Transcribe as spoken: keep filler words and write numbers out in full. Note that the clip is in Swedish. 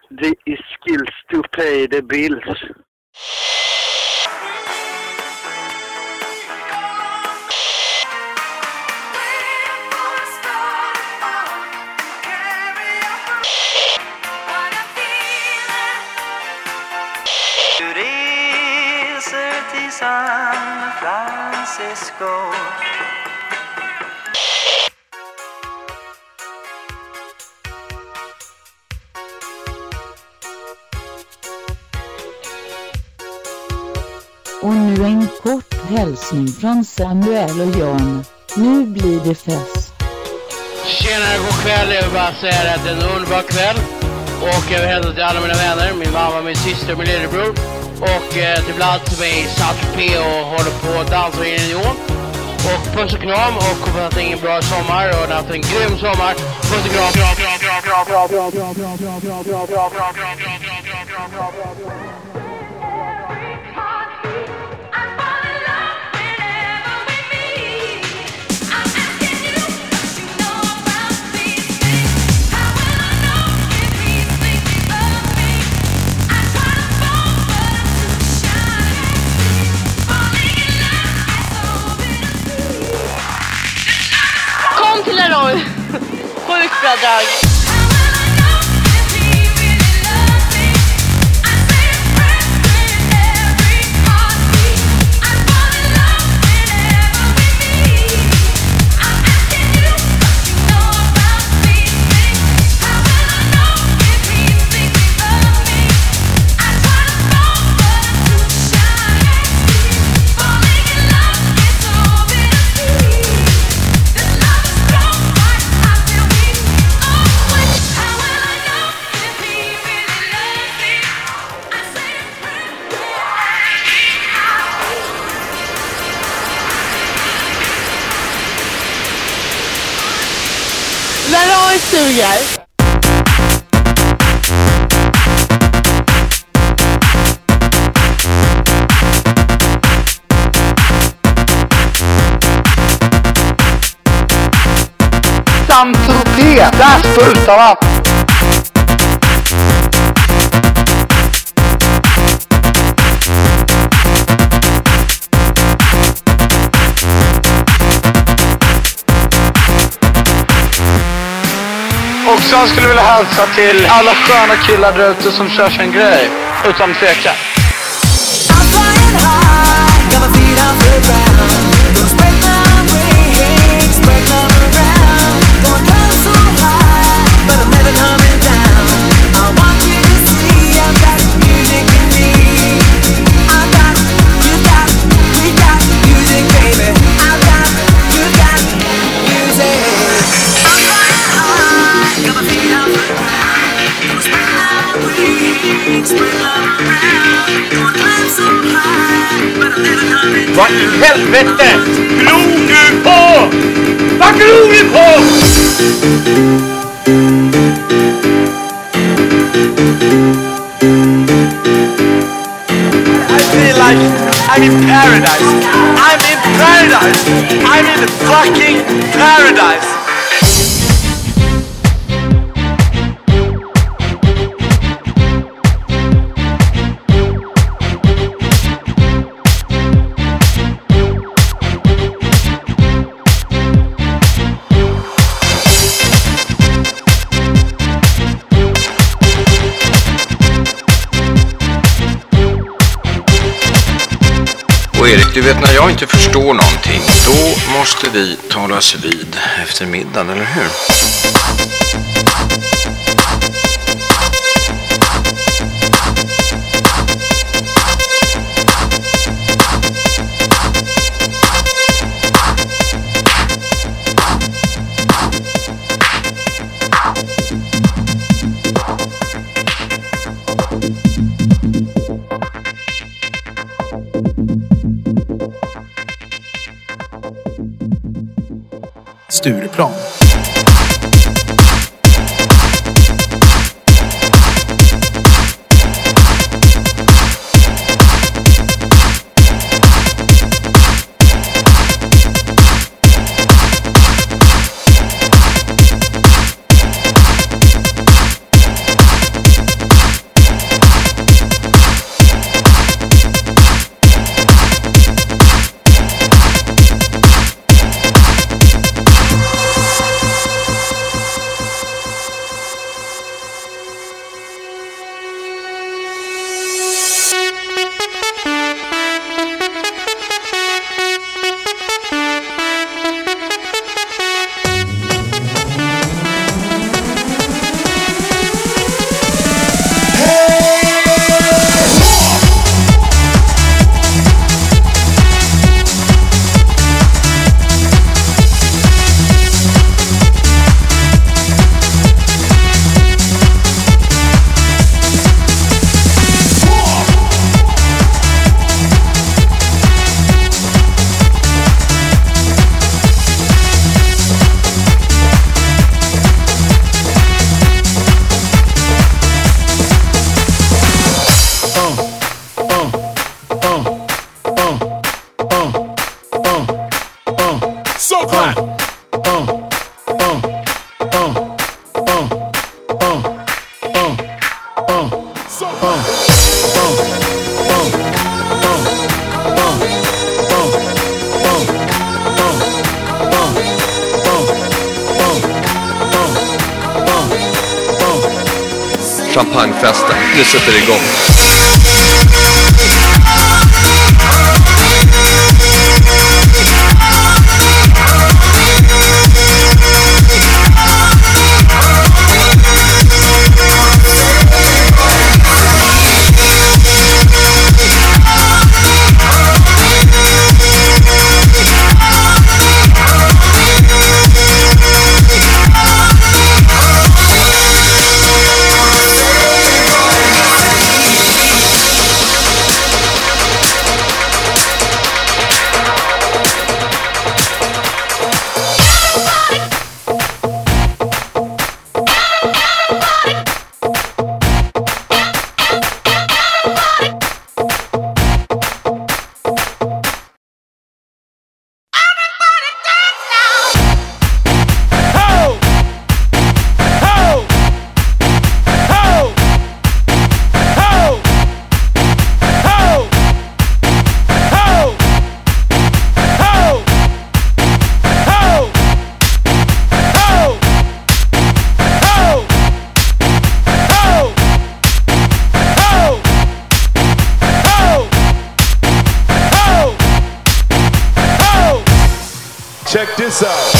the skills to pay the bills. Du reser till San Francisco. Och nu en kort hälsning från Samuel och Jan. Nu blir det fest. Tjenare, god kväll. Jag vill bara säga att det är en underbar kväll. Och jag vill hälsa till alla mina vänner, min mamma, min syster, min lillebror. Och eh, till bland annat som är i Saint-Tropez och håller på att dansa i Union. Och puss och kram och hoppas att det är en bra sommar och att det har haft en grym sommar. Puss och kram, kram, kram, kram, kram, kram, kram, kram, kram, kram, kram, kram, kram, kram, kram, kram, kram, kram. Kom till Leroy på utbräddrag. Leroy suger. Saint-Tropez, där sprutar man. Och sen skulle jag vilja hälsa till alla sköna killar där ute som kör sin grej. Utan tvekan. Vad i helvete? Glor du på? Vad glor du på? I feel like I'm in paradise. I'm in paradise. I'm in fucking paradise. Erik, du vet när jag inte förstår någonting, då måste vi talas vid efter middagen, eller hur? Stureplan. Champagnefesten, det sätter igång. Check this out.